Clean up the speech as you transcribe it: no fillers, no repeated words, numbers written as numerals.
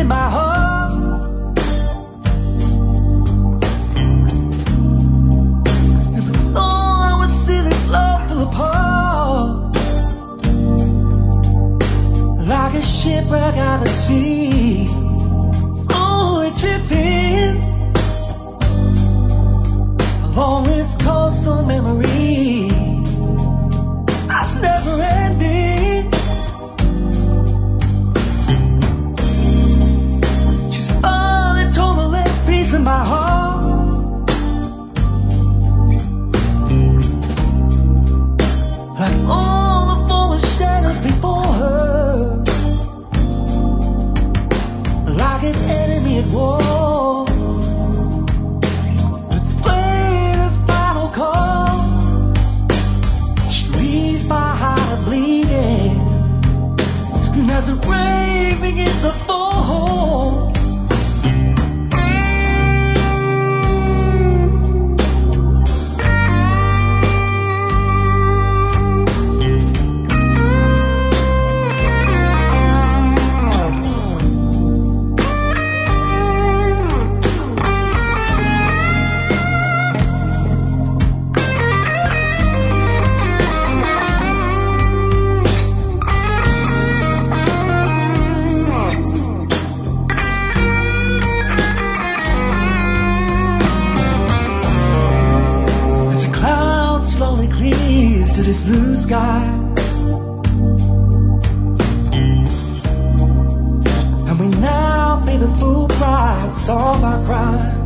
my heart. Never thought I would see this love fall apart, like a shipwreck out at sea, slowly drifting along this coastal memory that's never ending. She's all that told the last piece of my heart. Like all the fallen shadows before her, like an enemy at war. Let's play the final call. She leaves my heart bleeding, and as the rain begins to fall, to this blue sky, and we now pay the full price of our crime.